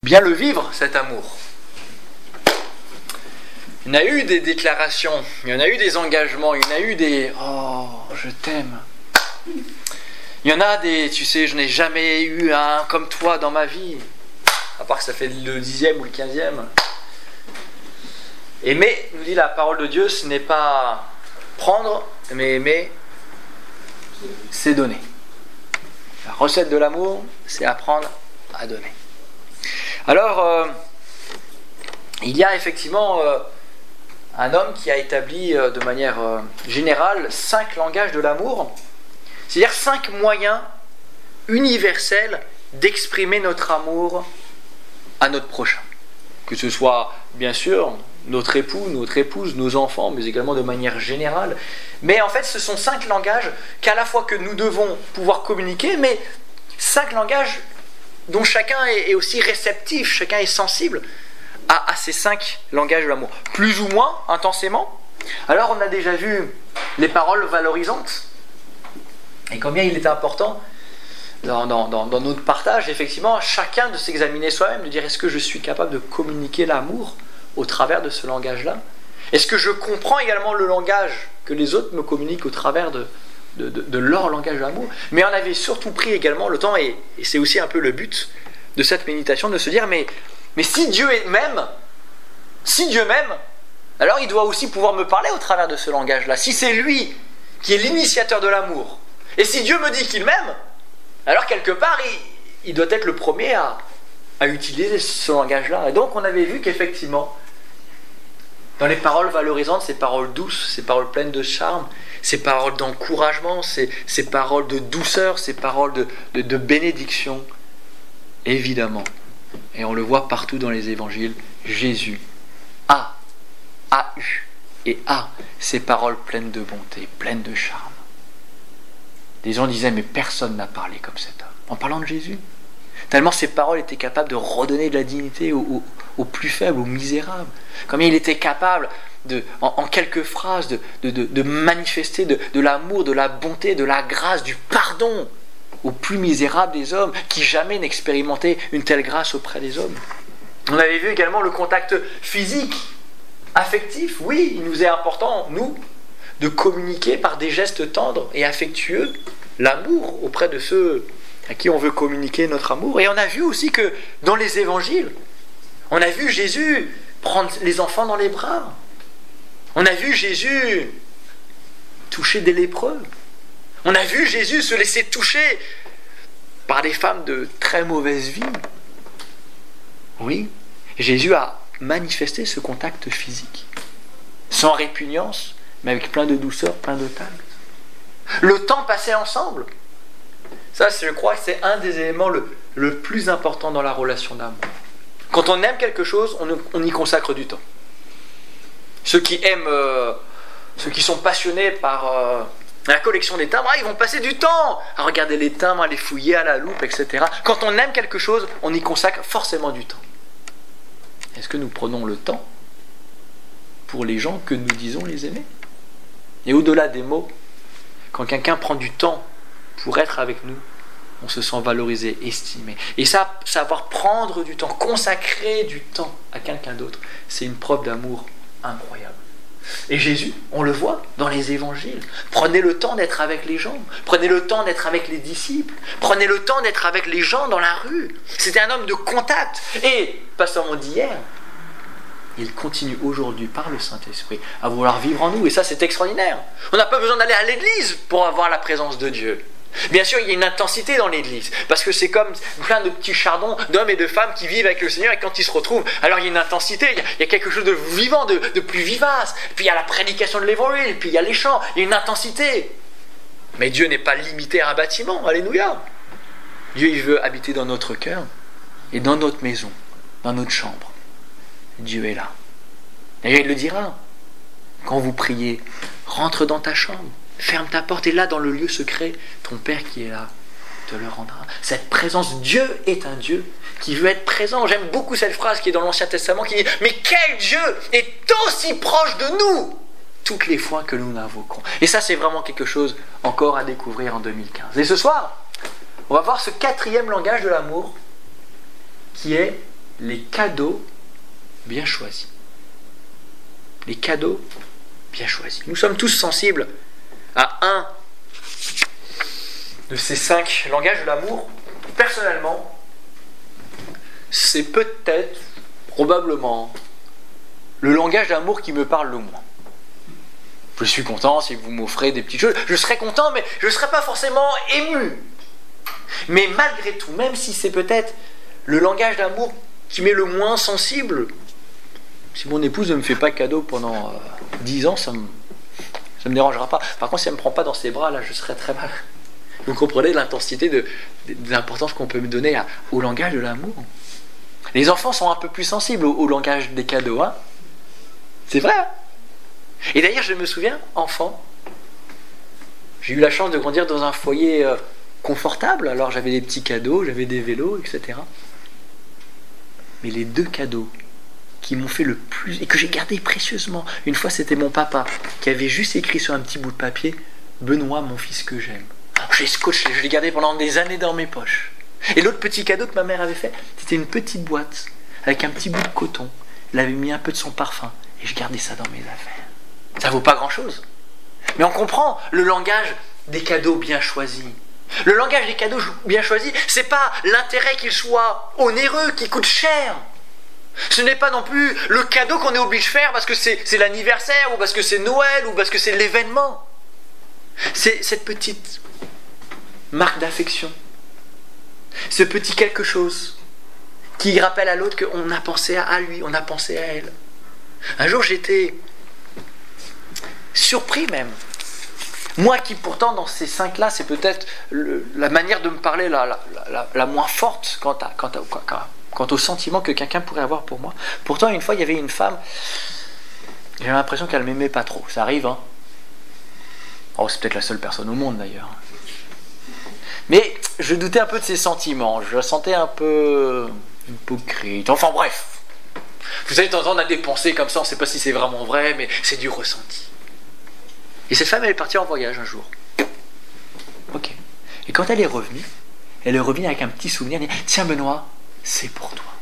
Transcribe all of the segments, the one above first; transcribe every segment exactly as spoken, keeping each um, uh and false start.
bien le vivre, cet amour. Il y en a eu des déclarations, il y en a eu des engagements, il y en a eu des « Oh, je t'aime ». Il y en a des « Tu sais, je n'ai jamais eu un comme toi dans ma vie », à part que ça fait le dixième ou le quinzième. Aimer, nous dit la parole de Dieu, ce n'est pas prendre, mais aimer, c'est donner. La recette de l'amour, c'est apprendre à donner. Alors, euh, il y a effectivement euh, un homme qui a établi euh, de manière euh, générale cinq langages de l'amour, c'est-à-dire cinq moyens universels d'exprimer notre amour à notre prochain. Que ce soit, bien sûr, notre époux, notre épouse, nos enfants, mais également de manière générale. Mais en fait, ce sont cinq langages qu'à la fois que nous devons pouvoir communiquer, mais cinq langages dont chacun est aussi réceptif, chacun est sensible à, à ces cinq langages de l'amour, plus ou moins intensément. Alors on a déjà vu les paroles valorisantes, et combien il est important dans, dans, dans, dans notre partage, effectivement, chacun de s'examiner soi-même, de dire est-ce que je suis capable de communiquer l'amour au travers de ce langage-là? Est-ce que je comprends également le langage que les autres me communiquent au travers de De, de, de leur langage d'amour? Mais on avait surtout pris également le temps, et, et c'est aussi un peu le but de cette méditation, de se dire mais, mais si Dieu m'aime, si Dieu m'aime, alors il doit aussi pouvoir me parler au travers de ce langage-là. Si c'est lui qui est l'initiateur de l'amour, et si Dieu me dit qu'il m'aime, alors quelque part il, il doit être le premier à, à utiliser ce langage-là. Et donc on avait vu qu'effectivement, dans les paroles valorisantes, ces paroles douces, ces paroles pleines de charme, ces paroles d'encouragement, ces, ces paroles de douceur, ces paroles de, de, de bénédiction, évidemment, et on le voit partout dans les évangiles, Jésus a, a eu et a ces paroles pleines de bonté, pleines de charme. Des gens disaient, mais personne n'a parlé comme cet homme, en parlant de Jésus. Tellement ces paroles étaient capables de redonner de la dignité aux, aux, aux plus faibles, aux misérables. Combien il était capable, de, en, en quelques phrases, de, de, de, de manifester de, de l'amour, de la bonté, de la grâce, du pardon aux plus misérables des hommes, qui jamais n'expérimentaient une telle grâce auprès des hommes. On avait vu également le contact physique, affectif. Oui, il nous est important, nous, de communiquer par des gestes tendres et affectueux l'amour auprès de ceux à qui on veut communiquer notre amour. Et on a vu aussi que dans les évangiles, on a vu Jésus prendre les enfants dans les bras. On a vu Jésus toucher des lépreux. On a vu Jésus se laisser toucher par des femmes de très mauvaise vie. Oui, Jésus a manifesté ce contact physique, sans répugnance, mais avec plein de douceur, plein de tact. Le temps passé ensemble, ça, je crois que c'est un des éléments le, le plus important dans la relation d'amour. Quand on aime quelque chose, on, on y consacre du temps. Ceux qui aiment, euh, ceux qui sont passionnés par euh, la collection des timbres, ah, ils vont passer du temps à regarder les timbres, à les fouiller à la loupe, et cetera. Quand on aime quelque chose, on y consacre forcément du temps. Est-ce que nous prenons le temps pour les gens que nous disons les aimer? Et au-delà des mots, quand quelqu'un prend du temps pour être avec nous, on se sent valorisé, estimé. Et ça, savoir prendre du temps, consacrer du temps à quelqu'un d'autre, c'est une preuve d'amour incroyable. Et Jésus, on le voit dans les évangiles, prenez le temps d'être avec les gens, prenez le temps d'être avec les disciples, prenez le temps d'être avec les gens dans la rue. C'était un homme de contact. Et, pas seulement d'hier, il continue aujourd'hui par le Saint-Esprit à vouloir vivre en nous. Et ça, c'est extraordinaire. On n'a pas besoin d'aller à l'église pour avoir la présence de Dieu. Bien sûr, il y a une intensité dans l'église, parce que c'est comme plein de petits chardons d'hommes et de femmes qui vivent avec le Seigneur, et quand ils se retrouvent, alors il y a une intensité, il y a, il y a quelque chose de vivant, de, de plus vivace, puis il y a la prédication de l'évangile, puis il y a les chants, il y a une intensité. Mais Dieu n'est pas limité à un bâtiment, alléluia. Dieu, il veut habiter dans notre cœur, et dans notre maison, dans notre chambre. Dieu est là. D'ailleurs, il le dira, quand vous priez, rentre dans ta chambre, ferme ta porte, et là, dans le lieu secret, ton Père qui est là te le rendra. Cette présence, Dieu est un Dieu qui veut être présent. J'aime beaucoup cette phrase qui est dans l'Ancien Testament qui dit « Mais quel Dieu est aussi proche de nous toutes les fois que nous l'invoquons ?» Et ça, c'est vraiment quelque chose encore à découvrir en deux mille quinze. Et ce soir, on va voir ce quatrième langage de l'amour qui est les cadeaux bien choisis. Les cadeaux bien choisis. Nous sommes tous sensibles à un de ces cinq langages de l'amour. Personnellement, c'est peut-être, probablement, le langage d'amour qui me parle le moins. Je suis content si vous m'offrez des petites choses. Je serai content, mais je ne serai pas forcément ému. Mais malgré tout, même si c'est peut-être le langage d'amour qui m'est le moins sensible, si mon épouse ne me fait pas cadeau pendant euh, dix ans, ça me, ça me dérangera pas. Par contre, si elle ne me prend pas dans ses bras, là, je serai très mal. Vous comprenez l'intensité de, de, de l'importance qu'on peut me donner à, au langage de l'amour. Les enfants sont un peu plus sensibles au, au langage des cadeaux, hein. C'est vrai, hein. Et d'ailleurs, je me souviens, enfant, j'ai eu la chance de grandir dans un foyer euh, confortable. Alors j'avais des petits cadeaux, j'avais des vélos, et cetera. Mais les deux cadeaux qui m'ont fait le plus, et que j'ai gardé précieusement, une fois c'était mon papa, qui avait juste écrit sur un petit bout de papier « Benoît, mon fils que j'aime ». Je l'ai scotché, je l'ai gardé pendant des années dans mes poches. Et l'autre petit cadeau que ma mère avait fait, c'était une petite boîte avec un petit bout de coton. Elle avait mis un peu de son parfum, et je gardais ça dans mes affaires. Ça vaut pas grand-chose. Mais on comprend le langage des cadeaux bien choisis. Le langage des cadeaux bien choisis, c'est pas l'intérêt qu'il soit onéreux, qui coûte cher. Ce n'est pas non plus le cadeau qu'on est obligé de faire parce que c'est, c'est l'anniversaire, ou parce que c'est Noël, ou parce que c'est l'événement. C'est cette petite marque d'affection. Ce petit quelque chose qui rappelle à l'autre qu'on a pensé à lui, on a pensé à elle. Un jour, j'étais surpris même. Moi qui pourtant dans ces cinq-là, c'est peut-être le, la manière de me parler la, la, la, la moins forte quant, à, quant, à, quant, à, quant au sentiment que quelqu'un pourrait avoir pour moi. Pourtant une fois il y avait une femme, j'avais l'impression qu'elle m'aimait pas trop. Ça arrive, hein. Oh, c'est peut-être la seule personne au monde d'ailleurs. Mais je doutais un peu de ses sentiments, je la sentais un peu hypocrite, enfin bref. Vous savez, de temps en temps on a des pensées comme ça, on ne sait pas si c'est vraiment vrai, mais c'est du ressenti. Et cette femme, elle est partie en voyage un jour. Ok. Et quand elle est revenue, elle est revenue avec un petit souvenir. Elle dit, tiens Benoît, c'est pour toi.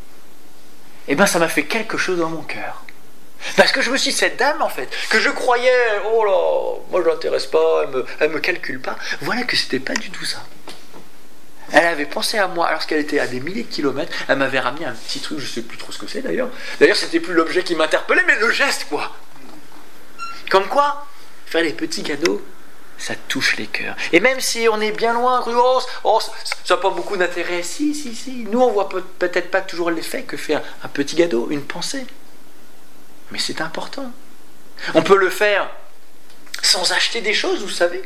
Et bien ça m'a fait quelque chose dans mon cœur. Parce que je me suis dit, cette dame en fait, que je croyais, oh là, moi je ne l'intéresse pas, elle me, elle me calcule pas. Voilà que c'était pas du tout ça. Elle avait pensé à moi, alors qu'elle était à des milliers de kilomètres, elle m'avait ramené un petit truc, je ne sais plus trop ce que c'est d'ailleurs. D'ailleurs, c'était plus l'objet qui m'interpellait, mais le geste quoi. Comme quoi, faire les petits cadeaux, ça touche les cœurs. Et même si on est bien loin, oh, oh, ça n'a pas beaucoup d'intérêt, si, si, si. Nous, on voit peut- peut-être pas toujours l'effet que fait un, un petit cadeau, une pensée. Mais c'est important. On peut le faire sans acheter des choses, vous savez.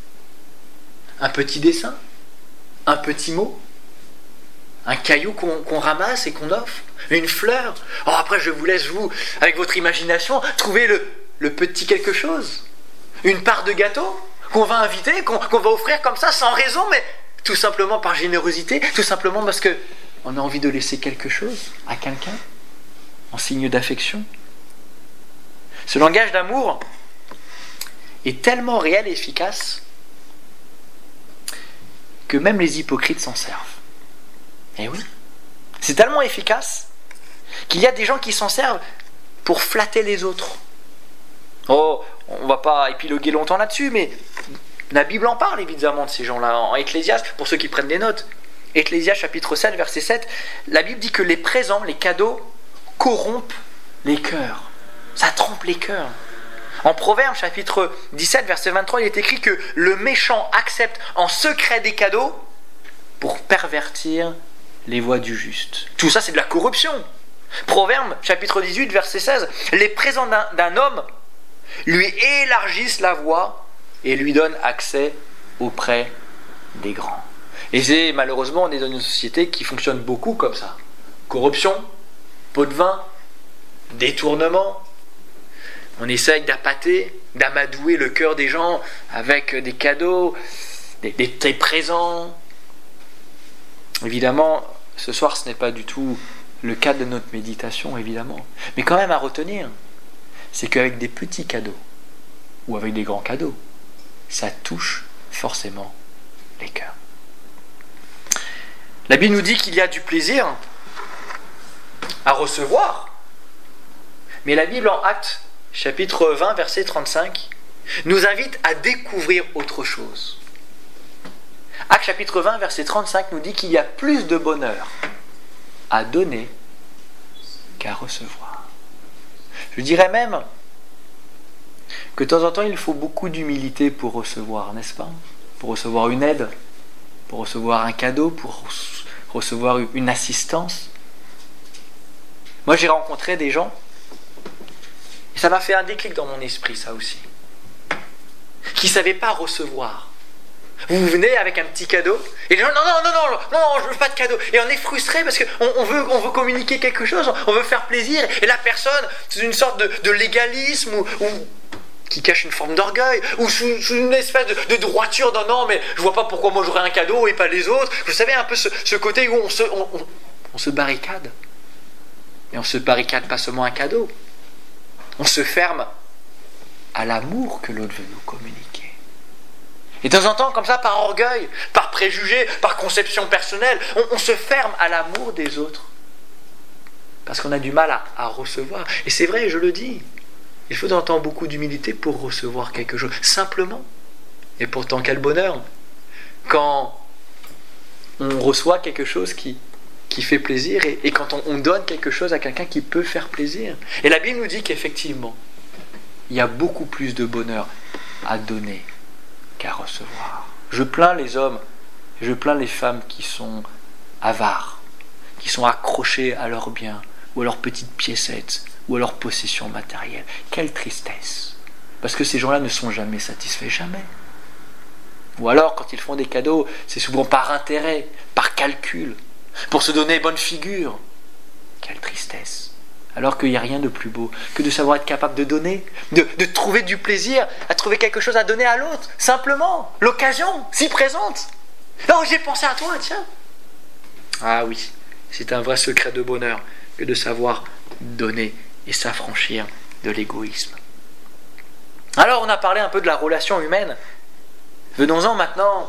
Un petit dessin, un petit mot, un caillou qu'on, qu'on ramasse et qu'on offre, une fleur. Oh, après, je vous laisse, vous, avec votre imagination, trouver le, le petit quelque chose. Une part de gâteau qu'on va inviter, qu'on, qu'on va offrir comme ça, sans raison, mais tout simplement par générosité, tout simplement parce qu'on a envie de laisser quelque chose à quelqu'un, en signe d'affection. Ce langage d'amour est tellement réel et efficace que même les hypocrites s'en servent. Eh oui, c'est tellement efficace qu'il y a des gens qui s'en servent pour flatter les autres. Oh, on ne va pas épiloguer longtemps là-dessus, mais la Bible en parle évidemment de ces gens-là. En Ecclésiaste, pour ceux qui prennent des notes, Ecclésiaste chapitre sept, verset sept, la Bible dit que les présents, les cadeaux, corrompent les cœurs. Ça trompe les cœurs. En Proverbes chapitre dix-sept, verset vingt-trois, il est écrit que le méchant accepte en secret des cadeaux pour pervertir les voies du juste. Tout ça, c'est de la corruption. Proverbes chapitre dix-huit, verset seize, les présents d'un, d'un homme lui élargissent la voie et lui donnent accès auprès des grands. Et c'est, malheureusement, on est dans une société qui fonctionne beaucoup comme ça. Corruption, pot de vin, détournement. On essaye d'appâter, d'amadouer le cœur des gens avec des cadeaux, des, des, des présents. Évidemment, ce soir, ce n'est pas du tout le cadre de notre méditation, évidemment. Mais quand même à retenir, c'est qu'avec des petits cadeaux, ou avec des grands cadeaux, ça touche forcément les cœurs. La Bible nous dit qu'il y a du plaisir à recevoir. Mais la Bible en Actes, chapitre vingt, verset trente-cinq, nous invite à découvrir autre chose. Actes chapitre vingt, verset trente-cinq nous dit qu'il y a plus de bonheur à donner qu'à recevoir. Je dirais même que de temps en temps, il faut beaucoup d'humilité pour recevoir, n'est-ce pas? Pour recevoir une aide, pour recevoir un cadeau, pour recevoir une assistance. Moi, j'ai rencontré des gens, et ça m'a fait un déclic dans mon esprit, ça aussi, qui ne savaient pas recevoir. Vous venez avec un petit cadeau, et les gens, non, non, non, non, non, non, je veux pas de cadeau. Et on est frustré parce qu'on on veut, on veut communiquer quelque chose, on veut faire plaisir, et la personne, c'est une sorte de, de légalisme, ou, ou qui cache une forme d'orgueil, ou sous, sous une espèce de, de droiture, non, non, mais je vois pas pourquoi moi j'aurais un cadeau et pas les autres. Vous savez, un peu ce, ce côté où on se, on, on, on se barricade. Et on se barricade pas seulement un cadeau, on se ferme à l'amour que l'autre veut nous communiquer. Et de temps en temps, comme ça, par orgueil, par préjugé, par conception personnelle, on, on se ferme à l'amour des autres. Parce qu'on a du mal à, à recevoir. Et c'est vrai, je le dis, il faut de temps en temps beaucoup d'humilité pour recevoir quelque chose, simplement. Et pourtant, quel bonheur quand on reçoit quelque chose qui, qui fait plaisir, et, et quand on, on donne quelque chose à quelqu'un qui peut faire plaisir. Et la Bible nous dit qu'effectivement, il y a beaucoup plus de bonheur à donner qu'à recevoir. Je plains les hommes, et je plains les femmes qui sont avares, qui sont accrochés à leurs biens, ou à leurs petites piécettes, ou à leurs possessions matérielles. Quelle tristesse! Parce que ces gens-là ne sont jamais satisfaits, jamais. Ou alors, quand ils font des cadeaux, c'est souvent par intérêt, par calcul, pour se donner bonne figure. Quelle tristesse! Alors qu'il n'y a rien de plus beau que de savoir être capable de donner, de, de trouver du plaisir, à trouver quelque chose à donner à l'autre, simplement. L'occasion s'y présente. Oh, j'ai pensé à toi, tiens. Ah oui, c'est un vrai secret de bonheur que de savoir donner et s'affranchir de l'égoïsme. Alors, on a parlé un peu de la relation humaine. Venons-en maintenant.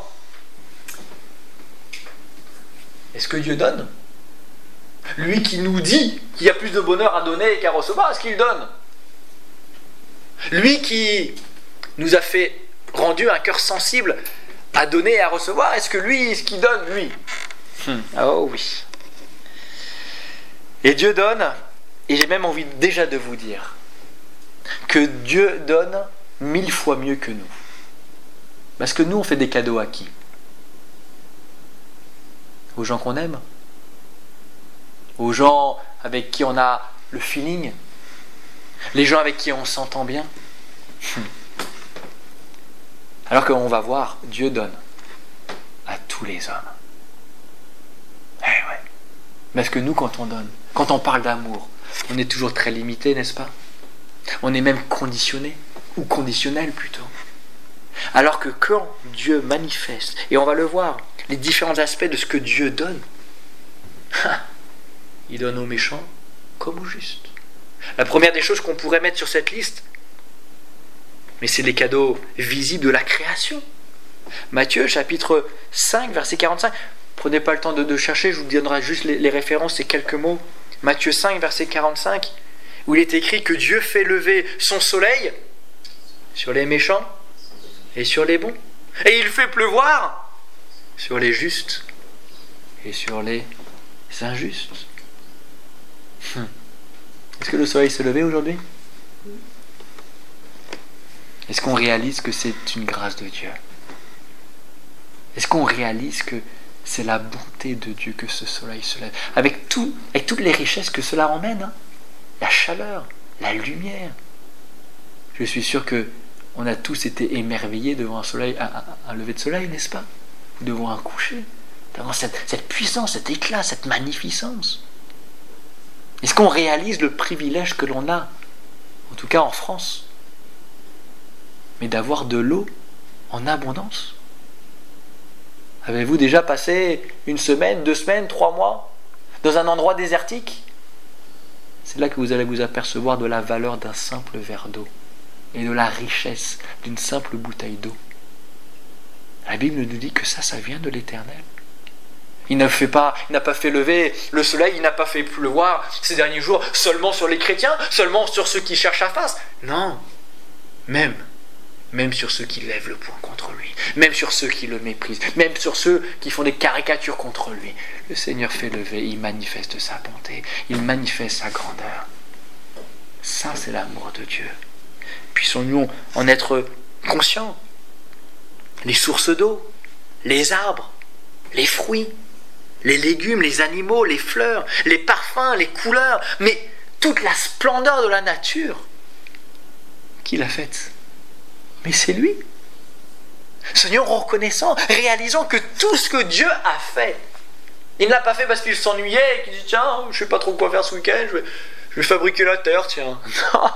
Est-ce que Dieu donne ? Lui qui nous dit qu'il y a plus de bonheur à donner qu'à recevoir, est-ce qu'il donne ? Lui qui nous a fait rendu un cœur sensible à donner et à recevoir, est-ce que lui, ce qu'il donne, lui ? hmm. Oh oui. Et Dieu donne, et j'ai même envie déjà de vous dire que Dieu donne mille fois mieux que nous. Parce que nous, on fait des cadeaux à qui ? Aux gens qu'on aime ? Aux gens avec qui on a le feeling ? Les gens avec qui on s'entend bien ? Alors qu'on va voir, Dieu donne à tous les hommes. Eh ouais. Parce que nous, quand on donne, quand on parle d'amour, on est toujours très limité, n'est-ce pas ? On est même conditionné, ou conditionnel plutôt. Alors que quand Dieu manifeste, et on va le voir, les différents aspects de ce que Dieu donne, il donne aux méchants comme aux justes. La première des choses qu'on pourrait mettre sur cette liste, mais c'est les cadeaux visibles de la création. Matthieu, chapitre cinq, verset quarante-cinq. Prenez pas le temps de, de chercher, je vous donnerai juste les, les références et quelques mots. Matthieu cinq, verset quarante-cinq, où il est écrit que Dieu fait lever son soleil sur les méchants et sur les bons. Et il fait pleuvoir sur les justes et sur les injustes. Hum. Est-ce que le soleil s'est levé aujourd'hui ? Est-ce qu'on réalise que c'est une grâce de Dieu ? Est-ce qu'on réalise que c'est la bonté de Dieu que ce soleil se lève ? Avec, tout, avec toutes les richesses que cela emmène, hein ? La chaleur, la lumière. Je suis sûr que on a tous été émerveillés devant un soleil, un, un, un lever de soleil, n'est-ce pas ? Ou devant un coucher. Devant cette, cette puissance, cet éclat, cette magnificence. Est-ce qu'on réalise le privilège que l'on a, en tout cas en France, mais d'avoir de l'eau en abondance ? Avez-vous déjà passé une semaine, deux semaines, trois mois dans un endroit désertique ? C'est là que vous allez vous apercevoir de la valeur d'un simple verre d'eau et de la richesse d'une simple bouteille d'eau. La Bible nous dit que ça, ça vient de l'Éternel. Il n'a fait pas, il n'a pas fait lever le soleil, il n'a pas fait pleuvoir ces derniers jours seulement sur les chrétiens, seulement sur ceux qui cherchent sa face. Non, même, même sur ceux qui lèvent le poing contre lui, même sur ceux qui le méprisent, même sur ceux qui font des caricatures contre lui. Le Seigneur fait lever, il manifeste sa bonté, il manifeste sa grandeur. Ça, c'est l'amour de Dieu. Puissions-nous en être conscients. Les sources d'eau, les arbres, les fruits, les légumes, les animaux, les fleurs, les parfums, les couleurs, mais toute la splendeur de la nature, qui l'a faite? Mais c'est lui. Soyons reconnaissants, réalisons que tout ce que Dieu a fait, il ne l'a pas fait parce qu'il s'ennuyait et qu'il dit tiens, je ne sais pas trop quoi faire ce week-end, je vais, je vais fabriquer la terre, tiens. Non.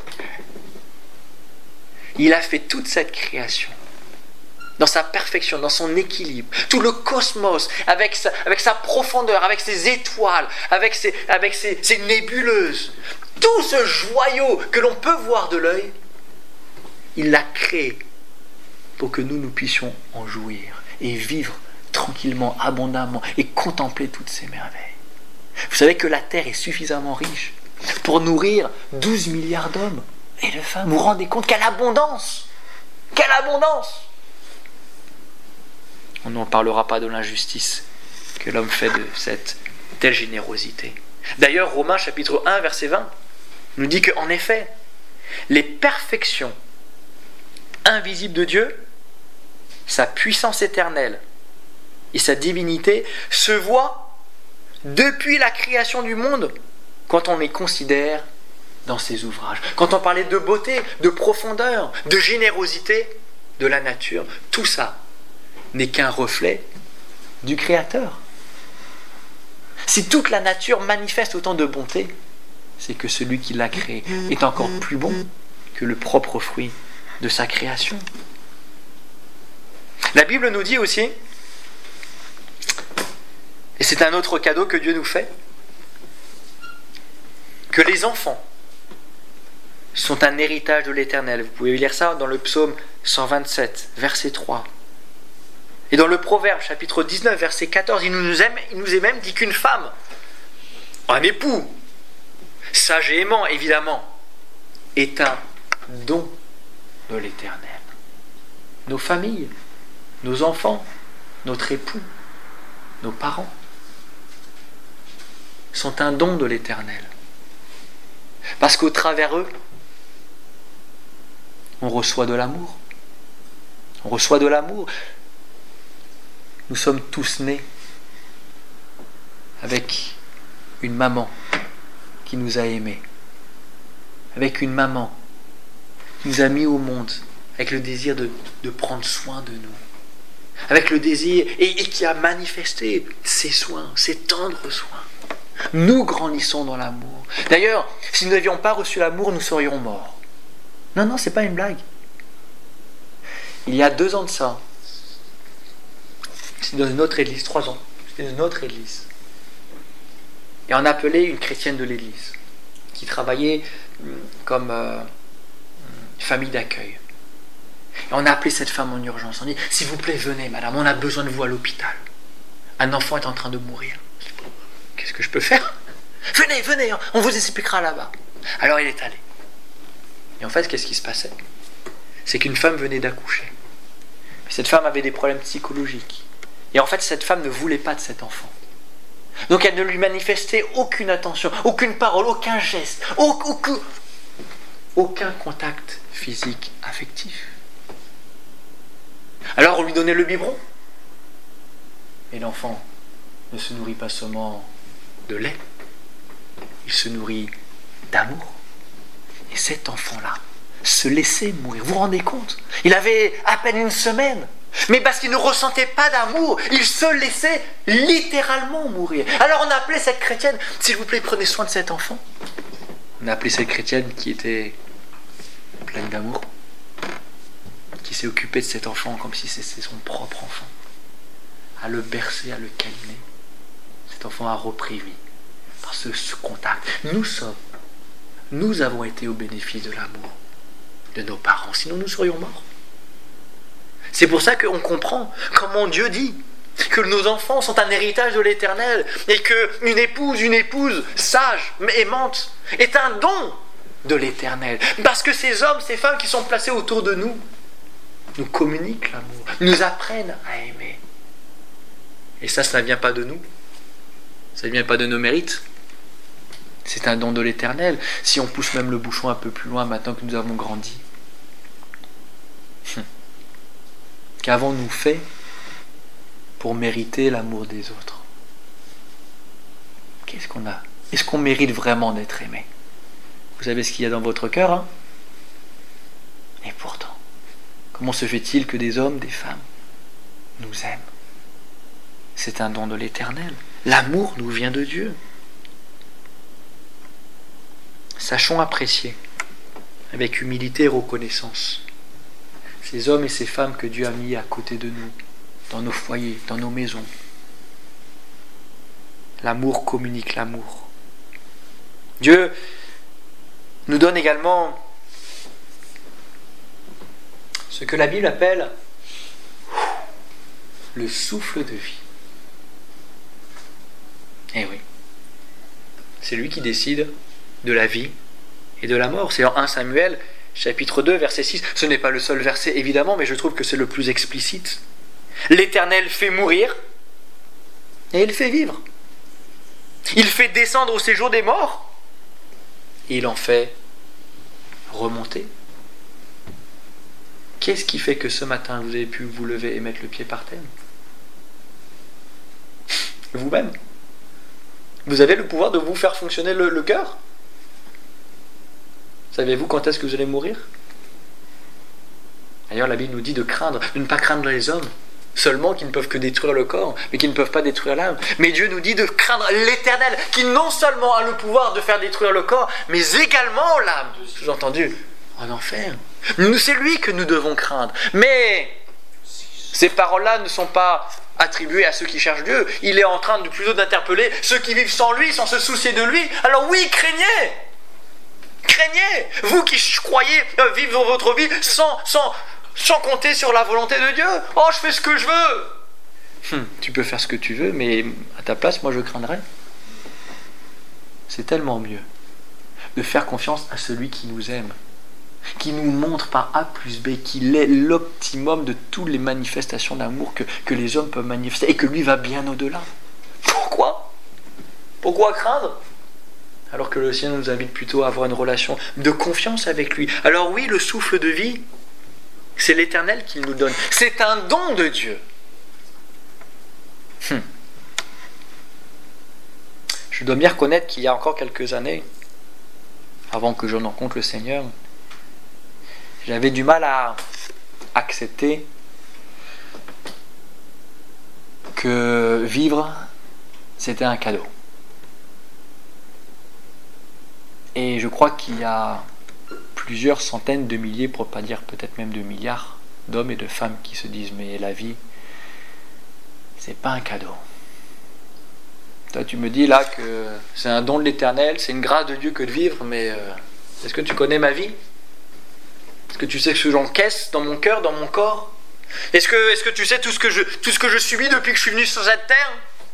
Il a fait toute cette création dans sa perfection, dans son équilibre, tout le cosmos, avec sa, avec sa profondeur, avec ses étoiles, avec, ses, avec ses, ses nébuleuses, tout ce joyau que l'on peut voir de l'œil, il l'a créé pour que nous, nous puissions en jouir et vivre tranquillement, abondamment et contempler toutes ces merveilles. Vous savez que la terre est suffisamment riche pour nourrir douze milliards d'hommes et de femmes. Vous vous rendez compte quelle abondance! Quelle abondance! On n'en parlera pas de l'injustice que l'homme fait de cette telle générosité. D'ailleurs, Romains chapitre un, verset vingt, nous dit qu'en effet, les perfections invisibles de Dieu, sa puissance éternelle et sa divinité se voient depuis la création du monde quand on les considère dans ses ouvrages. Quand on parlait de beauté, de profondeur, de générosité de la nature, tout ça n'est qu'un reflet du Créateur. Si toute la nature manifeste autant de bonté, c'est que celui qui l'a créé est encore plus bon que le propre fruit de sa création. La Bible nous dit aussi, et c'est un autre cadeau que Dieu nous fait, que les enfants sont un héritage de l'Éternel. Vous pouvez lire ça dans le psaume cent vingt-sept, verset trois. Et dans le Proverbe, chapitre dix-neuf, verset quatorze, il nous, aime, il nous est même dit qu'une femme, un époux, sage et aimant évidemment, est un don de l'Éternel. Nos familles, nos enfants, notre époux, nos parents sont un don de l'Éternel. Parce qu'au travers eux, on reçoit de l'amour. On reçoit de l'amour. Nous sommes tous nés avec une maman qui nous a aimés, avec une maman qui nous a mis au monde, avec le désir de, de prendre soin de nous, avec le désir, et, et qui a manifesté ses soins, ses tendres soins. Nous grandissons dans l'amour. D'ailleurs, si nous n'avions pas reçu l'amour, nous serions morts. Non, non, c'est pas une blague. Il y a deux ans de ça, c'était dans une autre église, trois ans, c'était dans une autre église. Et on appelait une chrétienne de l'église, qui travaillait comme euh, famille d'accueil. Et on a appelé cette femme en urgence. On dit, s'il vous plaît, venez, madame, on a besoin de vous à l'hôpital. Un enfant est en train de mourir. Qu'est-ce que je peux faire? Venez, venez, on vous expliquera là-bas. Alors il est allé. Et en fait, qu'est-ce qui se passait? C'est qu'une femme venait d'accoucher. Et cette femme avait des problèmes psychologiques. Et en fait, cette femme ne voulait pas de cet enfant. Donc elle ne lui manifestait aucune attention, aucune parole, aucun geste, aucun, aucun contact physique, affectif. Alors on lui donnait le biberon. Mais l'enfant ne se nourrit pas seulement de lait, il se nourrit d'amour. Et cet enfant-là se laissait mourir. Vous vous rendez compte? Il avait à peine une semaine. Mais parce qu'il ne ressentait pas d'amour, il se laissait littéralement mourir. Alors on a appelé cette chrétienne, s'il vous plaît, prenez soin de cet enfant. On a appelé cette chrétienne qui était pleine d'amour, qui s'est occupée de cet enfant comme si c'était son propre enfant, à le bercer, à le câliner. Cet enfant a repris vie par ce, ce contact. Nous sommes, nous avons été au bénéfice de l'amour de nos parents, sinon nous serions morts. C'est pour ça qu'on comprend comment Dieu dit que nos enfants sont un héritage de l'Éternel et qu'une épouse, une épouse sage, aimante, est un don de l'Éternel. Parce que ces hommes, ces femmes qui sont placés autour de nous, nous communiquent l'amour, nous apprennent à aimer. Et ça, ça ne vient pas de nous. Ça ne vient pas de nos mérites. C'est un don de l'Éternel. Si on pousse même le bouchon un peu plus loin maintenant que nous avons grandi. Qu'avons-nous fait pour mériter l'amour des autres? Qu'est-ce qu'on a? Est-ce qu'on mérite vraiment d'être aimé? Vous savez ce qu'il y a dans votre cœur, hein? Et pourtant, comment se fait-il que des hommes, des femmes nous aiment? C'est un don de l'Éternel. L'amour nous vient de Dieu. Sachons apprécier, avec humilité et reconnaissance, ces hommes et ces femmes que Dieu a mis à côté de nous, dans nos foyers, dans nos maisons. L'amour communique l'amour. Dieu nous donne également ce que la Bible appelle le souffle de vie. Eh oui, c'est lui qui décide de la vie et de la mort. C'est en premier Samuel, chapitre deux, verset six. Ce n'est pas le seul verset, évidemment, mais je trouve que c'est le plus explicite. L'Éternel fait mourir et il fait vivre. Il fait descendre au séjour des morts et il en fait remonter. Qu'est-ce qui fait que ce matin vous avez pu vous lever et mettre le pied par terre? Vous-même. Vous avez le pouvoir de vous faire fonctionner le, le cœur. Savez-vous quand est-ce que vous allez mourir? D'ailleurs, la Bible nous dit de craindre, de ne pas craindre les hommes, seulement qui ne peuvent que détruire le corps, mais qui ne peuvent pas détruire l'âme. Mais Dieu nous dit de craindre l'Éternel, qui non seulement a le pouvoir de faire détruire le corps, mais également l'âme. Sous-entendu, en enfer. C'est lui que nous devons craindre. Mais ces paroles-là ne sont pas attribuées à ceux qui cherchent Dieu. Il est en train de plutôt d'interpeller ceux qui vivent sans lui, sans se soucier de lui. Alors oui, craignez. Craignez. Vous qui croyez vivre votre vie sans, sans, sans compter sur la volonté de Dieu. Oh, je fais ce que je veux. Hum, tu peux faire ce que tu veux, mais à ta place, moi je craindrais. C'est tellement mieux de faire confiance à celui qui nous aime, qui nous montre par A plus B qu'il est l'optimum de toutes les manifestations d'amour que, que les hommes peuvent manifester et que lui va bien au-delà. Pourquoi? Pourquoi craindre? Alors que le ciel nous invite plutôt à avoir une relation de confiance avec lui. Alors oui, le souffle de vie, c'est l'Éternel qui nous donne. C'est un don de Dieu. Hum. Je dois bien reconnaître qu'il y a encore quelques années, avant que je ne rencontre le Seigneur, j'avais du mal à accepter que vivre, c'était un cadeau. Et je crois qu'il y a plusieurs centaines de milliers, pour ne pas dire peut-être même de milliards, d'hommes et de femmes qui se disent « mais la vie, c'est pas un cadeau ». Toi, tu me dis là que c'est un don de l'Éternel, c'est une grâce de Dieu que de vivre, mais euh, est-ce que tu connais ma vie? Est-ce que tu sais ce que j'encaisse dans mon cœur, dans mon corps? Est-ce que, est-ce que tu sais tout ce que je, tout ce que je subis depuis que je suis venu sur cette terre?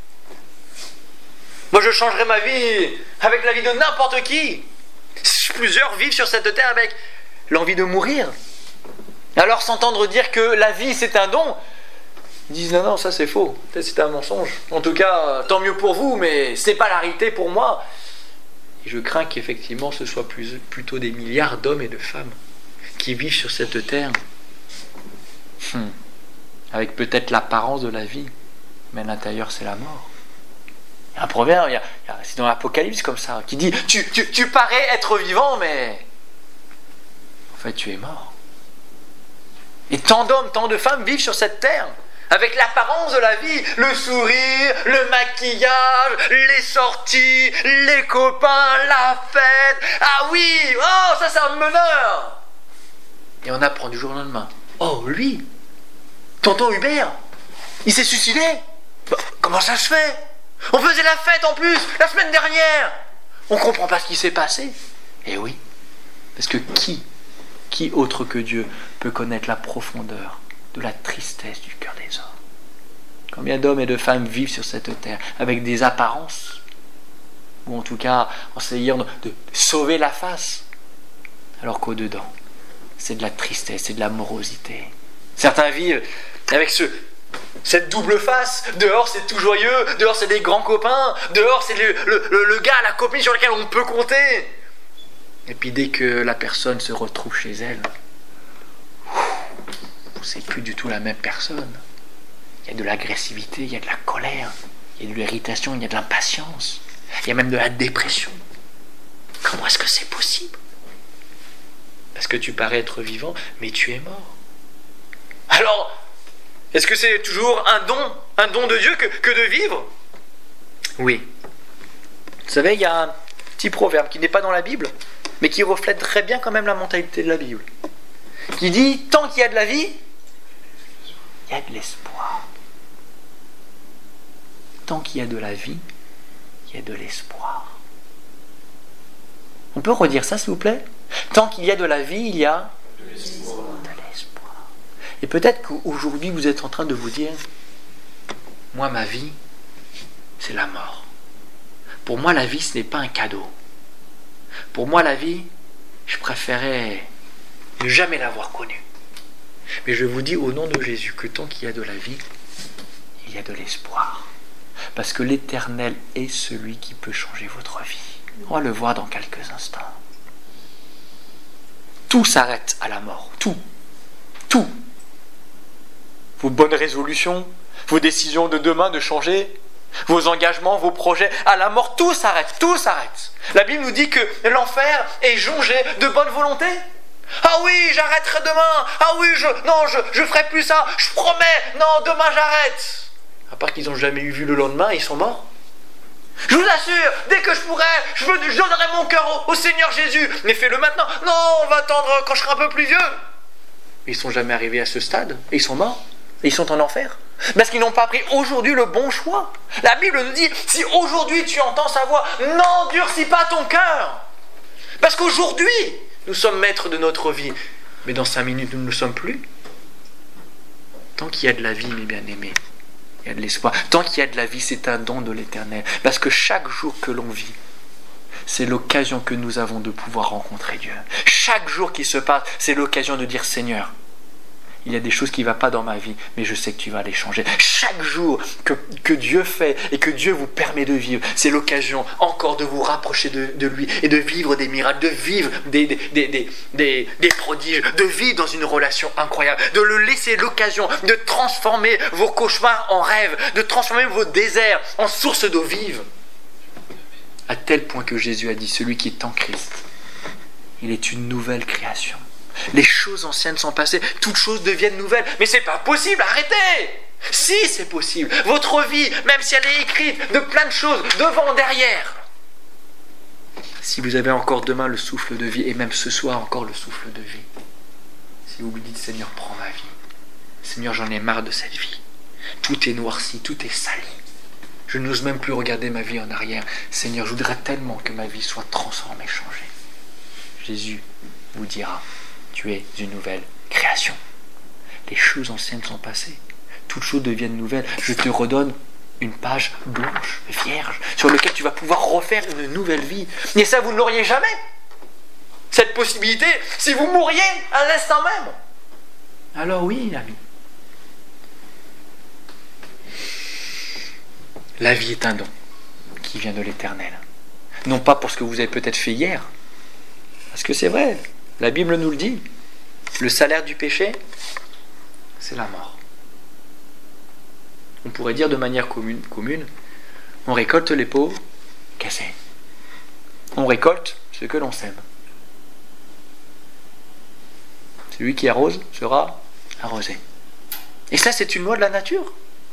Moi, je changerais ma vie avec la vie de n'importe qui. Plusieurs vivent sur cette terre avec l'envie de mourir. Alors, s'entendre dire que la vie, c'est un don, ils disent non, non, ça c'est faux. Peut-être c'est un mensonge. En tout cas, tant mieux pour vous, mais c'est pas la réalité pour moi. Et je crains qu'effectivement, ce soit plus, plutôt des milliards d'hommes et de femmes qui vivent sur cette terre, hmm. avec peut-être l'apparence de la vie, mais à l'intérieur, c'est la mort. Il y a un proverbe, il y a, il y a, c'est dans l'Apocalypse comme ça, qui dit tu, tu, tu parais être vivant, mais en fait, tu es mort. Et tant d'hommes, tant de femmes vivent sur cette terre, avec l'apparence de la vie, le sourire, le maquillage, les sorties, les copains, la fête. Ah oui, oh, ça c'est un meneur. Et on apprend du jour au lendemain. Oh, lui, tonton Hubert, il s'est suicidé. Bah, comment ça se fait? On faisait la fête en plus, la semaine dernière. On comprend pas ce qui s'est passé. Eh oui, parce que qui, qui autre que Dieu peut connaître la profondeur de la tristesse du cœur des hommes? Combien d'hommes et de femmes vivent sur cette terre avec des apparences, ou en tout cas en essayant de, de sauver la face, alors qu'au-dedans, c'est de la tristesse, c'est de la morosité. Certains vivent avec ce, cette double face. Dehors, c'est tout joyeux. Dehors, c'est des grands copains. Dehors, c'est le, le, le, le gars, la copine sur lequel on peut compter. Et puis, dès que la personne se retrouve chez elle, c'est plus du tout la même personne. Il y a de l'agressivité, il y a de la colère, il y a de l'irritation, il y a de l'impatience. Il y a même de la dépression. Comment est-ce que c'est possible ? Parce que tu parais être vivant, mais tu es mort. Alors, est-ce que c'est toujours un don, un don de Dieu que, que de vivre ? Oui. Vous savez, il y a un petit proverbe qui n'est pas dans la Bible, mais qui reflète très bien quand même la mentalité de la Bible. Qui dit, tant qu'il y a de la vie, il y a de l'espoir. Tant qu'il y a de la vie, il y a de l'espoir. On peut redire ça, s'il vous plaît ? Tant qu'il y a de la vie, il y a de l'espoir. De l'espoir. Et peut-être qu'aujourd'hui, vous êtes en train de vous dire, moi, ma vie, c'est la mort. Pour moi, la vie, ce n'est pas un cadeau. Pour moi, la vie, je préférais ne jamais l'avoir connue. Mais je vous dis au nom de Jésus que tant qu'il y a de la vie, il y a de l'espoir. Parce que l'Éternel est celui qui peut changer votre vie. On va le voir dans quelques instants. Tout s'arrête à la mort. Tout. Tout. Vos bonnes résolutions, vos décisions de demain de changer, vos engagements, vos projets, à la mort, tout s'arrête. Tout s'arrête. La Bible nous dit que l'enfer est jonché de bonne volonté. Ah oui, j'arrêterai demain. Ah oui, je, non, je, je ferai plus ça. Je promets. Non, demain j'arrête. À part qu'ils n'ont jamais eu vu le lendemain, ils sont morts. Je vous assure, dès que je pourrai, je, veux, je donnerai mon cœur au, au Seigneur Jésus. Mais fais-le maintenant. Non, on va attendre quand je serai un peu plus vieux. Ils ne sont jamais arrivés à ce stade. Et ils sont morts. Et ils sont en enfer. Parce qu'ils n'ont pas pris aujourd'hui le bon choix. La Bible nous dit, si aujourd'hui tu entends sa voix, n'endurcis pas ton cœur. Parce qu'aujourd'hui, nous sommes maîtres de notre vie. Mais dans cinq minutes, nous ne le sommes plus. Tant qu'il y a de la vie, mes bien-aimés, il y a de l'espoir. Tant qu'il y a de la vie, c'est un don de l'Éternel. Parce que chaque jour que l'on vit, c'est l'occasion que nous avons de pouvoir rencontrer Dieu. Chaque jour qui se passe, c'est l'occasion de dire, Seigneur, il y a des choses qui ne vont pas dans ma vie, mais je sais que tu vas les changer. Chaque jour que, que Dieu fait et que Dieu vous permet de vivre, c'est l'occasion encore de vous rapprocher de, de lui et de vivre des miracles, de vivre des, des, des, des, des, des prodiges, de vivre dans une relation incroyable, de le laisser l'occasion de transformer vos cauchemars en rêves, de transformer vos déserts en sources d'eau vive. À tel point que Jésus a dit, celui qui est en Christ, il est une nouvelle création. Les choses anciennes sont passées, toutes choses deviennent nouvelles. Mais c'est pas possible, arrêtez! Si, c'est possible. Votre vie, même si elle est écrite de plein de choses, devant, derrière. Si vous avez encore demain le souffle de vie, et même ce soir encore le souffle de vie, si vous vous dites, Seigneur, prends ma vie. Seigneur, j'en ai marre de cette vie. Tout est noirci, tout est sali. Je n'ose même plus regarder ma vie en arrière. Seigneur, je voudrais tellement que ma vie soit transformée, changée. Jésus vous dira, tu es une nouvelle création. Les choses anciennes sont passées. Toutes choses deviennent nouvelles. Je te redonne une page blanche, vierge, sur laquelle tu vas pouvoir refaire une nouvelle vie. Et ça, vous ne l'auriez jamais. Cette possibilité, si vous mouriez à l'instant même. Alors oui, ami. La vie est un don qui vient de l'Éternel. Non pas pour ce que vous avez peut-être fait hier. Parce que c'est vrai. La Bible nous le dit. Le salaire du péché, c'est la mort. On pourrait dire de manière commune, commune, on récolte les pots cassés. On récolte ce que l'on sème. Celui qui arrose sera arrosé. Et ça, c'est une loi de la nature.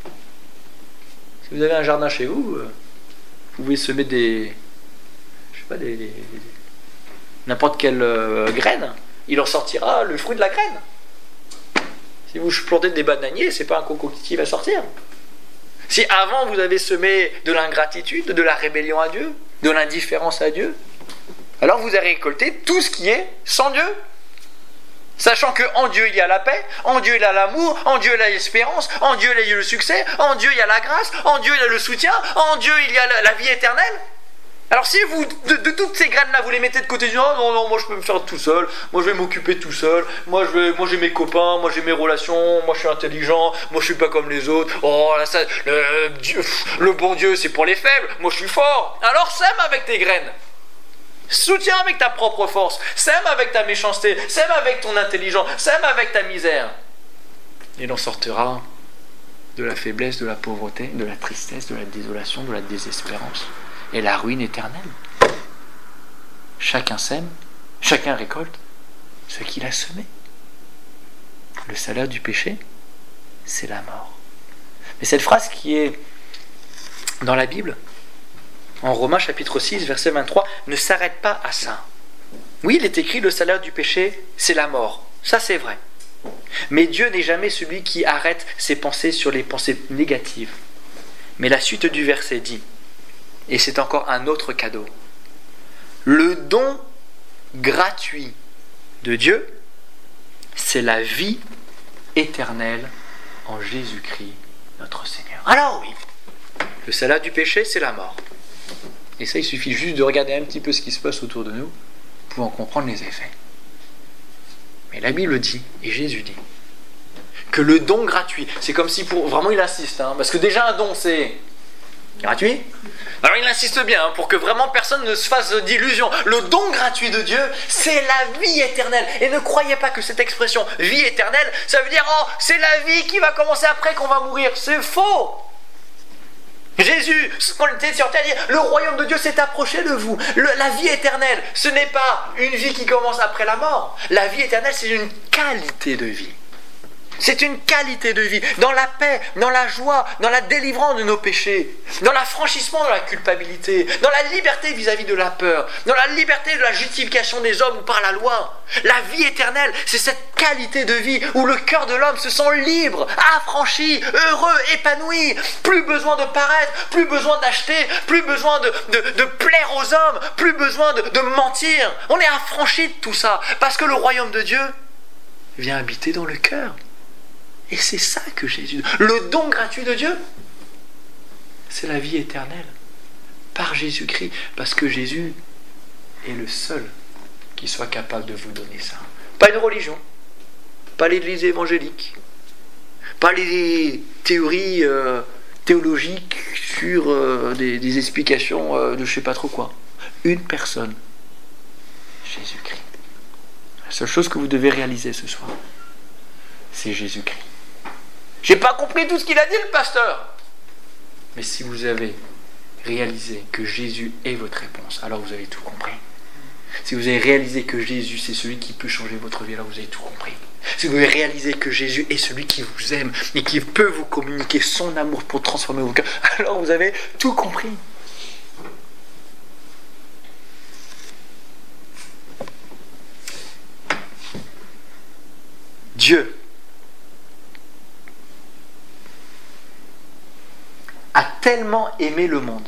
Si vous avez un jardin chez vous, vous pouvez semer des... je sais pas, des... des n'importe quelle euh, graine, il en sortira le fruit de la graine. Si vous plantez des bananiers, c'est pas un coco qui va sortir. Si avant vous avez semé de l'ingratitude, de la rébellion à Dieu, de l'indifférence à Dieu, alors vous avez récolté tout ce qui est sans Dieu. Sachant qu'en Dieu, il y a la paix, en Dieu, il y a l'amour, en Dieu, il y a l'espérance, en Dieu, il y a le succès, en Dieu, il y a la grâce, en Dieu, il y a le soutien, en Dieu, il y a la, la vie éternelle. Alors si vous, de, de toutes ces graines-là, vous les mettez de côté, oh non, non, moi je peux me faire tout seul, moi je vais m'occuper tout seul, moi, je vais, moi j'ai mes copains, moi j'ai mes relations, moi je suis intelligent, moi je suis pas comme les autres, oh là ça, le, Dieu, le bon Dieu c'est pour les faibles, moi je suis fort. Alors sème avec tes graines. Soutiens avec ta propre force, sème avec ta méchanceté, sème avec ton intelligence, sème avec ta misère. Et l'on sortira de la faiblesse, de la pauvreté, de la tristesse, de la désolation, de la désespérance et la ruine éternelle. Chacun sème, chacun récolte ce qu'il a semé. Le salaire du péché, c'est la mort. Mais cette phrase qui est dans la Bible, en Romains chapitre six, verset vingt-trois, ne s'arrête pas à ça. Oui, il est écrit, le salaire du péché, c'est la mort. Ça, c'est vrai. Mais Dieu n'est jamais celui qui arrête ses pensées sur les pensées négatives. Mais la suite du verset dit, et c'est encore un autre cadeau, le don gratuit de Dieu, c'est la vie éternelle en Jésus-Christ, notre Seigneur. Alors oui, le salaire du péché, c'est la mort. Et ça, il suffit juste de regarder un petit peu ce qui se passe autour de nous pour en comprendre les effets. Mais la Bible dit, et Jésus dit, que le don gratuit, c'est comme si pour... Vraiment, il insiste, hein, parce que déjà un don, c'est gratuit. Alors il insiste bien, hein, pour que vraiment personne ne se fasse d'illusions. Le don gratuit de Dieu, c'est la vie éternelle. Et ne croyez pas que cette expression « vie éternelle », ça veut dire « Oh, c'est la vie qui va commencer après qu'on va mourir ». C'est faux. Jésus, quand il était sur terre, dit, le royaume de Dieu s'est approché de vous. Le, la vie éternelle, ce n'est pas une vie qui commence après la mort. La vie éternelle, c'est une qualité de vie. C'est une qualité de vie, dans la paix, dans la joie, dans la délivrance de nos péchés, dans l'affranchissement de la culpabilité, dans la liberté vis-à-vis de la peur, dans la liberté de la justification des hommes ou par la loi. La vie éternelle, c'est cette qualité de vie où le cœur de l'homme se sent libre, affranchi, heureux, épanoui. Plus besoin de paraître, plus besoin d'acheter, plus besoin de, de, de plaire aux hommes, plus besoin de, de mentir. On est affranchi de tout ça, parce que le royaume de Dieu vient habiter dans le cœur. Et c'est ça que Jésus... Le don gratuit de Dieu, c'est la vie éternelle. Par Jésus-Christ. Parce que Jésus est le seul qui soit capable de vous donner ça. Pas une religion. Pas l'église évangélique. Pas les théories euh, théologiques sur euh, des, des explications euh, de je ne sais pas trop quoi. Une personne. Jésus-Christ. La seule chose que vous devez réaliser ce soir, c'est Jésus-Christ. J'ai pas compris tout ce qu'il a dit, le pasteur. Mais si vous avez réalisé que Jésus est votre réponse, alors vous avez tout compris. Si vous avez réalisé que Jésus, c'est celui qui peut changer votre vie, alors vous avez tout compris. Si vous avez réalisé que Jésus est celui qui vous aime et qui peut vous communiquer son amour pour transformer vos cœurs, alors vous avez tout compris. Dieu a tellement aimé le monde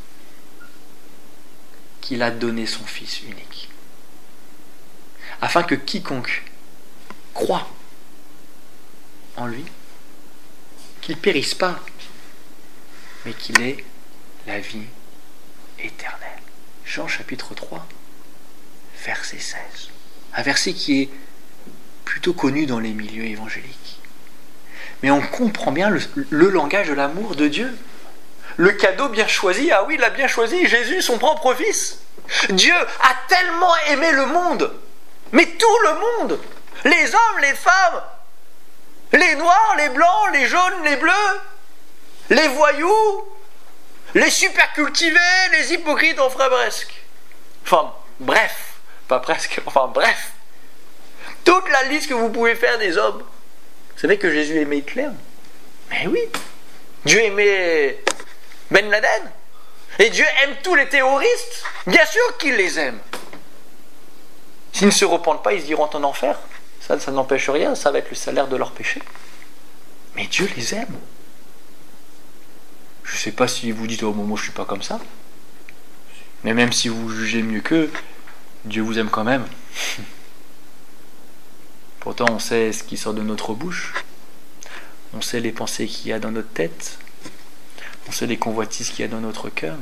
qu'il a donné son Fils unique, afin que quiconque croit en lui, qu'il ne périsse pas, mais qu'il ait la vie éternelle. Jean chapitre trois, verset seize. Un verset qui est plutôt connu dans les milieux évangéliques. Mais on comprend bien le, le langage de l'amour de Dieu. Le cadeau bien choisi, ah oui, il l'a bien choisi, Jésus, son propre Fils. Dieu a tellement aimé le monde, mais tout le monde, les hommes, les femmes, les noirs, les blancs, les jaunes, les bleus, les voyous, les super cultivés, les hypocrites, on ferait presque. Enfin, bref, pas presque, enfin bref. Toute la liste que vous pouvez faire des hommes. Vous savez que Jésus aimait Hitler? Mais oui. Dieu aimait Ben Laden. Et Dieu aime tous les terroristes. Bien sûr qu'il les aime. S'ils ne se repentent pas, ils iront en enfer. Ça, ça n'empêche rien, ça va être le salaire de leur péché. Mais Dieu les aime. Je ne sais pas si vous dites, oh moi je ne suis pas comme ça. Mais même si vous jugez mieux qu'eux, Dieu vous aime quand même. Pourtant, on sait ce qui sort de notre bouche. On sait les pensées qu'il y a dans notre tête. On sait les convoitises qu'il y a dans notre cœur.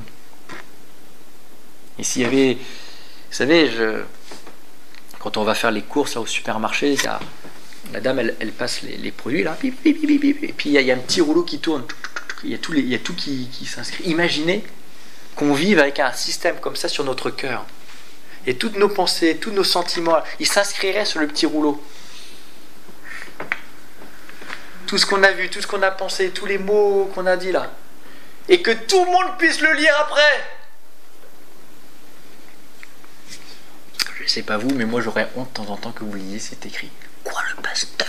Et s'il y avait... Vous savez, je, quand on va faire les courses là, au supermarché, il y a, la dame, elle, elle passe les, les produits, là, pip, pip, pip, pip, et puis il y, a, il y a un petit rouleau qui tourne. Il y a tout, les, il y a tout qui, qui s'inscrit. Imaginez qu'on vive avec un système comme ça sur notre cœur. Et toutes nos pensées, tous nos sentiments, ils s'inscriraient sur le petit rouleau. Tout ce qu'on a vu, tout ce qu'on a pensé, tous les mots qu'on a dit là. Et que tout le monde puisse le lire après. Je ne sais pas vous, mais moi j'aurais honte de temps en temps que vous lisiez, c'est écrit. Quoi, le pasteur?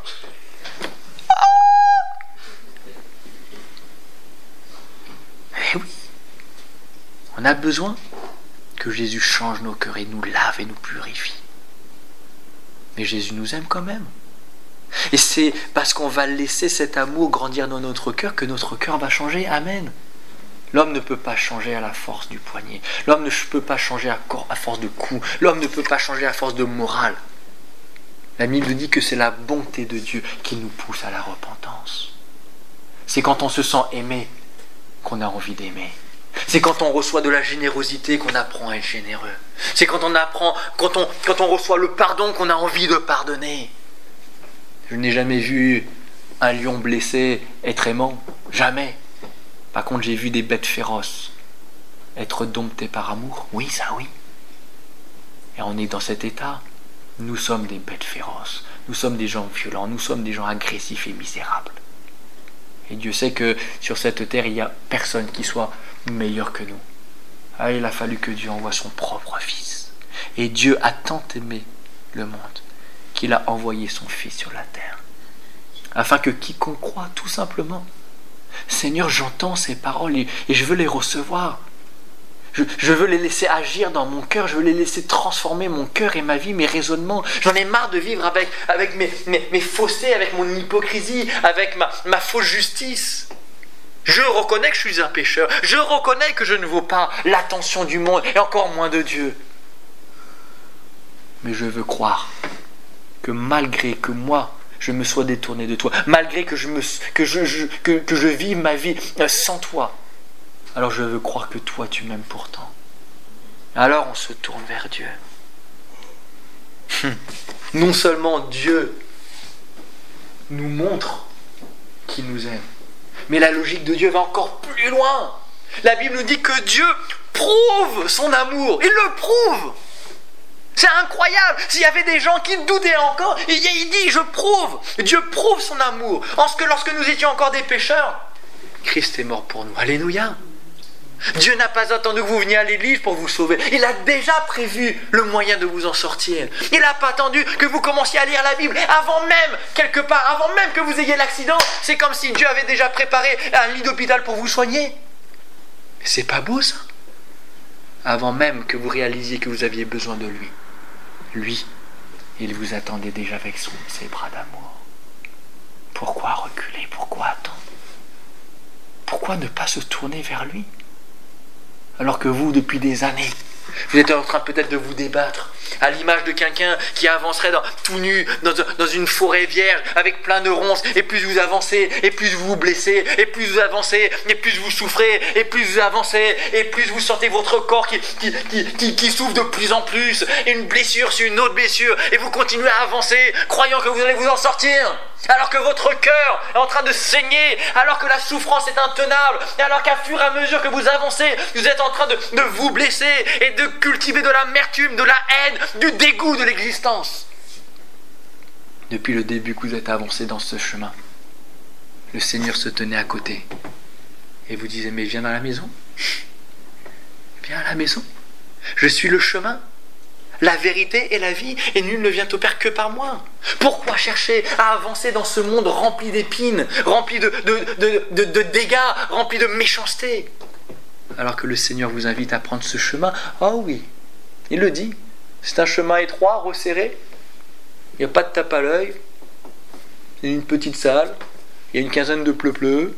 Eh oui. On a besoin que Jésus change nos cœurs et nous lave et nous purifie. Mais Jésus nous aime quand même. Et c'est parce qu'on va laisser cet amour grandir dans notre cœur que notre cœur va changer. Amen. L'homme ne peut pas changer à la force du poignet. L'homme ne peut pas changer à, à force de coups. L'homme ne peut pas changer à force de morale. La Bible dit que c'est la bonté de Dieu qui nous pousse à la repentance. C'est quand on se sent aimé qu'on a envie d'aimer. C'est quand on reçoit de la générosité qu'on apprend à être généreux. C'est quand on apprend, quand on, quand on reçoit le pardon qu'on a envie de pardonner. Je n'ai jamais vu un lion blessé être aimant. Jamais. Par contre, j'ai vu des bêtes féroces être domptées par amour. Oui, ça oui. Et on est dans cet état. Nous sommes des bêtes féroces. Nous sommes des gens violents. Nous sommes des gens agressifs et misérables. Et Dieu sait que sur cette terre, il n'y a personne qui soit meilleur que nous. Ah, il a fallu que Dieu envoie son propre Fils. Et Dieu a tant aimé le monde qu'il a envoyé son Fils sur la terre. Afin que quiconque croit, tout simplement. Seigneur, j'entends ces paroles et, et je veux les recevoir. Je, je veux les laisser agir dans mon cœur. Je veux les laisser transformer mon cœur et ma vie, mes raisonnements. J'en ai marre de vivre avec, avec mes, mes, mes faussetés, avec mon hypocrisie, avec ma, ma fausse justice. Je reconnais que je suis un pécheur. Je reconnais que je ne vaux pas l'attention du monde et encore moins de Dieu. Mais je veux croire que malgré que moi, je me sois détourné de toi, malgré que je, me, que je, je, que, que je vive ma vie sans toi, alors je veux croire que toi tu m'aimes pourtant. Alors on se tourne vers Dieu. Non seulement Dieu nous montre qu'il nous aime, mais la logique de Dieu va encore plus loin. La Bible nous dit que Dieu prouve son amour. Il le prouve. C'est incroyable. S'il y avait des gens qui doutaient encore, il dit, je prouve. Dieu prouve son amour. En ce que lorsque nous étions encore des pécheurs, Christ est mort pour nous. Alléluia. Dieu n'a pas attendu que vous veniez à l'église pour vous sauver. Il a déjà prévu le moyen de vous en sortir. Il n'a pas attendu que vous commenciez à lire la Bible avant même, quelque part, avant même que vous ayez l'accident. C'est comme si Dieu avait déjà préparé un lit d'hôpital pour vous soigner. Mais c'est pas beau ça? Avant même que vous réalisiez que vous aviez besoin de lui. Lui, il vous attendait déjà avec son, ses bras d'amour. Pourquoi reculer? Pourquoi attendre? Pourquoi ne pas se tourner vers lui? Alors que vous, depuis des années, vous êtes en train peut-être de vous débattre à l'image de quelqu'un qui avancerait dans, tout nu dans, dans une forêt vierge avec plein de ronces, et plus vous avancez, et plus vous vous blessez, et plus vous avancez, et plus vous souffrez, et plus vous avancez, et plus vous sentez votre corps qui, qui, qui, qui, qui souffre de plus en plus, et une blessure sur une autre blessure, et vous continuez à avancer, croyant que vous allez vous en sortir, alors que votre cœur est en train de saigner, alors que la souffrance est intenable, et alors qu'à fur et à mesure que vous avancez, vous êtes en train de, de vous blesser, et de cultiver de l'amertume, de la haine, du dégoût de l'existence. Depuis le début que vous êtes avancé dans ce chemin, le Seigneur se tenait à côté et vous disait, mais viens dans la maison, viens à la maison, je suis le chemin, la vérité et la vie, et nul ne vient au Père que par moi. Pourquoi chercher à avancer dans ce monde rempli d'épines, rempli de, de, de, de, de dégâts, rempli de méchanceté, alors que le Seigneur vous invite à prendre ce chemin? Oh oui, il le dit. C'est un chemin étroit, resserré. Il n'y a pas de tape à l'œil. C'est une petite salle. Il y a une quinzaine de pleu-pleu.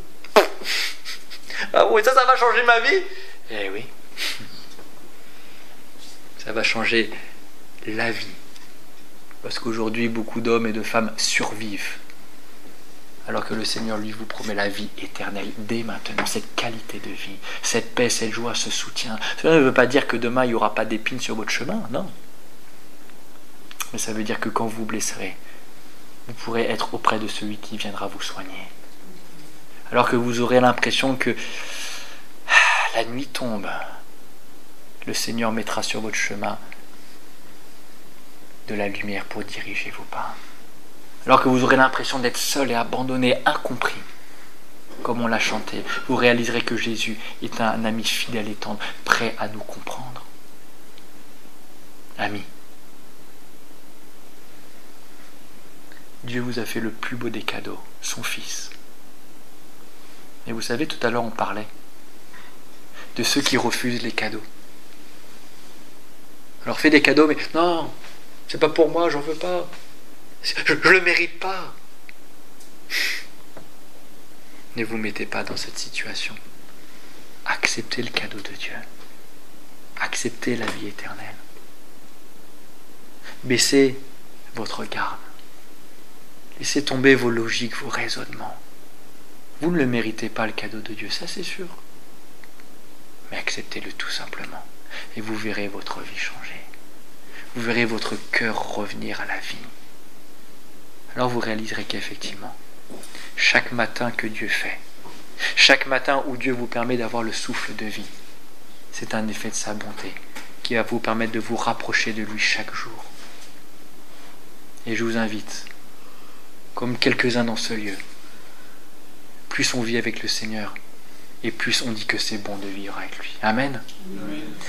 Ah oui, ça, ça va changer ma vie? Eh oui. Ça va changer la vie Parce qu'aujourd'hui, beaucoup d'hommes et de femmes survivent. Alors que le Seigneur, lui, vous promet la vie éternelle dès maintenant, cette qualité de vie, cette paix, cette joie, ce soutien. Cela ne veut pas dire que demain, il n'y aura pas d'épines sur votre chemin, non. Mais ça veut dire que quand vous blesserez, vous pourrez être auprès de celui qui viendra vous soigner. Alors que vous aurez l'impression que la nuit tombe, le Seigneur mettra sur votre chemin de la lumière pour diriger vos pas. Alors que vous aurez l'impression d'être seul et abandonné, incompris, comme on l'a chanté, vous réaliserez que Jésus est un ami fidèle et tendre, prêt à nous comprendre. Amis, Dieu vous a fait le plus beau des cadeaux, son Fils. Et vous savez, tout à l'heure on parlait de ceux qui refusent les cadeaux. Alors fais des cadeaux, mais non, c'est pas pour moi, j'en veux pas. Je ne le mérite pas. Ne vous mettez pas dans cette situation. Acceptez le cadeau de Dieu. Acceptez la vie éternelle. Baissez votre garde. Laissez tomber vos logiques, vos raisonnements. Vous ne le méritez pas, le cadeau de Dieu, ça c'est sûr. Mais acceptez-le tout simplement. Et vous verrez votre vie changer. Vous verrez votre cœur revenir à la vie. Alors vous réaliserez qu'effectivement, chaque matin que Dieu fait, chaque matin où Dieu vous permet d'avoir le souffle de vie, c'est un effet de sa bonté qui va vous permettre de vous rapprocher de lui chaque jour. Et je vous invite, comme quelques-uns dans ce lieu, plus on vit avec le Seigneur, et plus on dit que c'est bon de vivre avec lui. Amen. Amen.